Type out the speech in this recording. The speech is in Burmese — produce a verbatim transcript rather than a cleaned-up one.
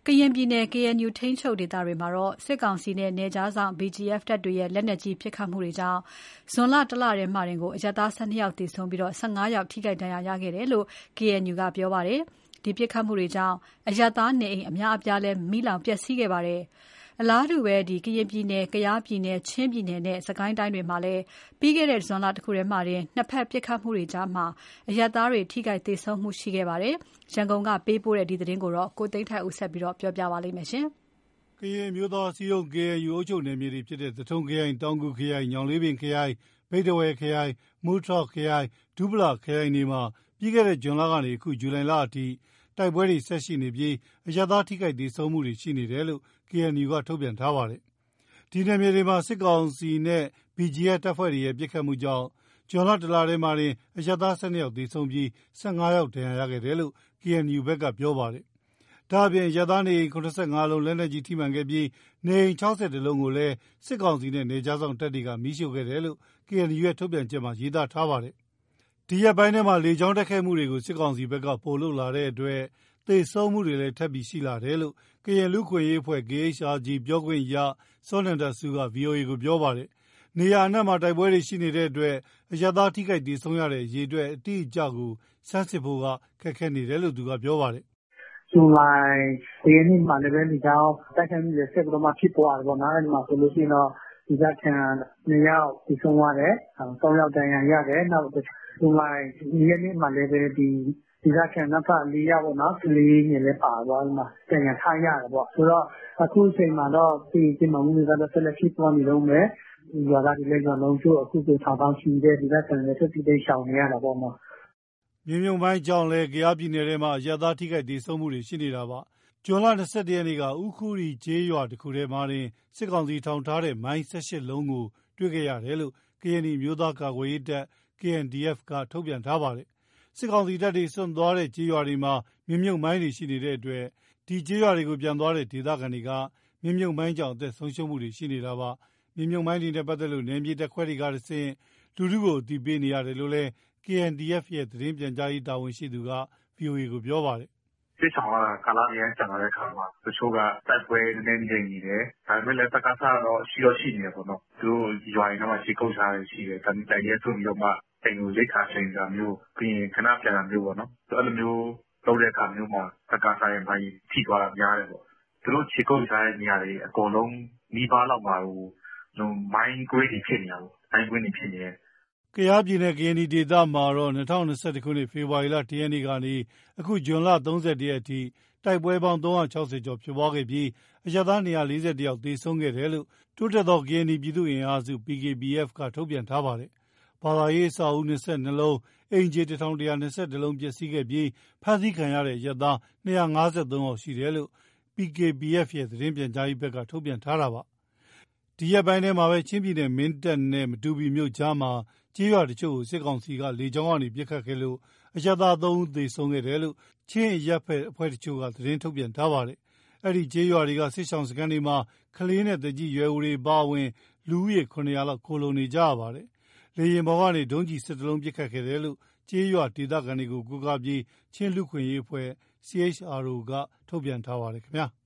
ကရင်ပြည်နယ် K N U ထိန်းချုပ်ဒေသတွေမှာတော့စစ်ကောင်စီနဲ့နယ်ခြားစောင့် B G F တပ်တွေရဲ့လက်နက်ကြီးပစ်ခတ်မှုတွေကြောင့်ဇွန်လတလထဲမှာတင်ကိုအရပ်သား ၁၂ ယောက်သေဆုံးပြီး၁၅ ယောက်ထိခိုက်ဒဏ်ရာရခဲ့တယ်လို့ K N U ကပြောပါတယ်။ ဒီပစ်ခတ်မှုတွေကြောင့်အရပ်သားနေအိမ်အများအပြားလည်းမီးလောင်ပျက်စီးခဲ့ပါတယ်။ အလားတူပဲ ကရင်ပြည်နယ်၊ ကယားပြည်နယ်၊ ချင်းပြည်နယ်နဲ့ စစ်ကိုင်းတိုင်းတွေမှာလည်းပြီးခဲ့တဲ့ဇွန်လတခုထဲမှာတင်နှစ်ဘက်ပစ်ခတ်မှုတွေကြားအရပ်သားတွေထိခိုက်သေဆုံးမှုရှိခဲ့ပါတယ်။ ရန်ကုန်ကပေးပို့တဲ့ဒီသတင်းကို ကိုသိန်းထိုက်ဦးပြောပြပါမယ်။ကရင်အမျိုးသားအစည်းအရုံး K N U အုပ်ချုပ်နယ်မြေတွေဖြစ်တဲ့ သထုံခရိုင်၊ တောင်ငူခရိုင်၊ ညောင်လေးပင်ခရိုင်၊ ဘိတ်ထားဝယ်ခရိုင်၊ မူတြော်ခရိုင်၊ ဒူးပလာယာခရိုင်တွေမှာပြီးခဲ့တဲ့ဇွန်လကနေ အခုဇူလိုင်လအထိတိုက်ပွဲတွေဆက်ရှိနေပြီးအရပ်သားထိခိုက်သေဆုံးမှုတွေရှိနေတယ်လို့ K N U ကထုတ်ပြန်ထားပါတယ်။ ဒီနယ်မြေတွေမှာစစ်ကောင်စီနဲ့ B G F တပ်ဖွဲ့တွေရဲ့ပစ်ခတ်မှုကြောင့်ဇွန်လတလထဲမှာတင်အရပ်သား ၁၂ ယောက်သေဆုံးပြီး၁၅ ယောက်ဒဏ်ရာရခဲ့တယ်လို့ K N U ဘက်ကပြောပါတယ်။ ဒါ့အပြင်အရပ်သားနေအိမ် ၇၅ လုံးလက်နက်ကြီးထိမှန်ခဲ့ပြီးနေအိမ် ၆၁ လုံးကိုလည်းစစ်ကောင်စီနဲ့နယ်ခြားစောင့်တပ်တွေကမီးရှို့ခဲ့တယ်လို့ K N U ရဲ့ထုတ်ပြန်ချက်မှာရေးသားထားပါတယ်။ ဒီရက်ပိုင်းထဲမှာလေကြောင်းတိုက်ခိုက်မှုတွေကိုစစ်ကောင်စီဘက်ကပိုလုပ်လာတဲ့အတွက်သေဆုံးမှုတွေလည်းထပ်ပြီးရှိလာတယ်လို့ ကရင်လူ့အခွင့်အရေးအဖွဲ့ K H R G ပြောခွင့်ရစောနန္ဒဆူးက ဗွီအိုအေကိုပြောပါတယ်။ နေရာအနှံ့မှာတိုက်ပွဲတွေရှိနေတဲ့အတွက်အရပ်သားထိခိုက်သေဆုံးရတဲ့အရေအတွက်အတိအကျကိုဆန်းစစ်ဖို့ခက်ခဲနေတယ်လို့သူကပြောပါတယ်။ "ဇူလိုင်တရက်နေ့မှာလည်းပဲလေကြောင်းတိုက်ခိုက်မှုတွေဆက်ပြီးတော့မှဖြစ်ပွားတယ်ပေါ့နော်။အဲဒီမှာဆိုလို့ရှိရင်တော့ဒေသခံနှစ်ယောက်သေဆုံးသွားတယ်။သုံးယောက်ဒဏ်ရာရတယ်။နောက်ဇူလိုင်နှစ်ရက်နေ့မှာလည်းပဲဒီဒေသခံနောက်ထပ်လေးယောက်ပေါ့နော်။ကလေးငယ်လည်းပါသွားပြီးမှဒဏ်ရာထရတယ်ပေါ့။ဆိုတော့အခုအချိန်မှာတော့ဒီတင်းမာမှုတွေကတော့ဆက်လက်ဖြစ်ပွားနေတုန်းပဲ။ရွာသားတွေလည်းရွာလုံးကျွတ်အခုဆိုထောင်သောင်းချီတဲ့ဒေသခံတွေလည်းထွက်ပြေးတိမ်းရှောင်နေရတာပေါ့နော်။ " မြေမြှုပ်မိုင်းကြောင့်လည်းကယားပြည်နယ်ထဲမှာအရပ်သားထိခိုက်သေဆုံးမှုတွေရှိနေတာပါ။ ဇွန်လ ၂၁ ရက်နေ့က ဥခူးရီကျေးရွာတခုထဲမှာတင်စစ်ကောင်စီထောင်ထားတဲ့မိုင်း ၁၈ လုံးကိုတွေ့ခဲ့ရတယ်လို့ ကရင်နီအမျိုးသားကာကွယ်ရေးတပ် K N D F က ထုတ်ပြန်ထားပါတယ်။ စစ်ကောင်စီတပ်တွေစွန့်သွားတဲ့ကျေးရွာတွေမှာမြေမြှုပ်မိုင်းတွေရှိနေတဲ့အတွက်ဒီကျေးရွာတွေကိုပြန်သွားတဲ့ဒေသခံတွေကမြေမြှုပ်မိုင်းကြောင့်အသက်ဆုံးရှုံးမှုတွေရှိနေတာပါ။ မြေမြှုပ်မိုင်းတွေနဲ့ပတ်သက်လို့နယ်မြေတပ်ခွဲတွေကတဆင့်လူထုကိုအသိပေးနေရတယ်လို့လည်း K N D F ရဲ့သတင်းပြန်ကြားရေးတာဝန်ရှိသူက ဗွီအိုအေကိုပြောပါတယ်။ "စစ်ရှောင်ရတာကာလအရမ်းကြာလာတဲ့အခါမှာတချို့ကတိုက်ပွဲနည်းနည်းငြိမ်နေတယ်။ဒါပေမဲ့လည်းစကစကတော့ရှိတော့ရှိနေတယ်ပေါ့နော်။သူတို့ရွာတွေနားမှာခြေကုပ်ထားတာရှိတယ်။ဒါပေမဲ့တပ်ရဲစွန့်ပြီးတော့မှအိမ်ကိုရိက္ခာချိန်တာမျိုးပြီးရင်ခဏပြန်တာမျိုးပေါ့နော်။အဲလိုမျိုးလုပ်တဲ့အခါမျိုးမှာစကစရဲ့မိုင်းထိသွားတာများတယ်ပေါ့။သူတို့ခြေကုပ်ထားတဲ့နေရာတွေအကုန်လုံးနီးပါးလောက်မှာမိုင်းကွင်းတွေဖြစ်နေတာပေါ့။မိုင်းကွင်းတွေဖြစ်နေတယ်။ " ကယားပြည်နယ် ကရင်နီဒေသမှာတော့ ၂၀၂၁ ခုနှစ် ဖေဖော်ဝါရီလ ၁ ရက်နေ့ကနေ အခုဇွန်လ ၃၁ ရက်အထိတိုက်ပွဲပေါင်း ၃၆၀ ကျော်ဖြစ်ပွားခဲ့ပြီးအရပ်သား ၂၄၁ ယောက်သေဆုံးခဲ့တယ်လို့ တိုးတက်သောကရင်နီပြည်သူ့အင်အားစု P K P F က ထုတ်ပြန်ထားပါတယ်။ ဘာသာရေးအဆောက်အဦး ၂၂ လုံး၊ အိမ်ခြေ ၁,၁၂၁ လုံးပျက်စီးခဲ့ပြီးဖမ်းဆီးခံရတဲ့အရပ်သား ၂၅၃ ယောက်ရှိတယ်လို့ P K P F ရဲ့သတင်းပြန်ကြားရေးဘက်ကထုတ်ပြန်ထားပါတယ်။ ဒီရက်ပိုင်းထဲမှာပဲချင်းပြည်နယ်မင်းတပ်နဲ့မတူပီမြို့ကြားမှာကျေးရွာတချို့ကိုစစ်ကောင်စီကလေကြောင်းကနေပစ်ခတ်ခဲ့လို့အရပ်သား သုံး ဦးသေဆုံးခဲ့တယ်လို့ ချင်းအရပ်ဘက်အဖွဲ့တချို့က သတင်းထုတ်ပြန်ထားပါတယ်။ အဲဒီကျေးရွာတွေကစစ်ရှောင်စခန်းတွေမှာကလေးနဲ့သက်ကြီးရွယ်အိုတွေအပါအဝင် လူဦးရေ ၇၀၀ လောက်ခိုလှုံနေကြရပါတယ်။ လေယာဉ်ပေါ်ကနေ ဒုံးကျည် ၁၁ လုံးပစ်ခတ်ခဲ့တယ်လို့ ကျေးရွာဒေသခံတွေကိုကိုးကားပြီးချင်းလူ့အခွင့်အရေးအဖွဲ့ C H R O က ထုတ်ပြန်ထားပါတယ်ခင်ဗျာ။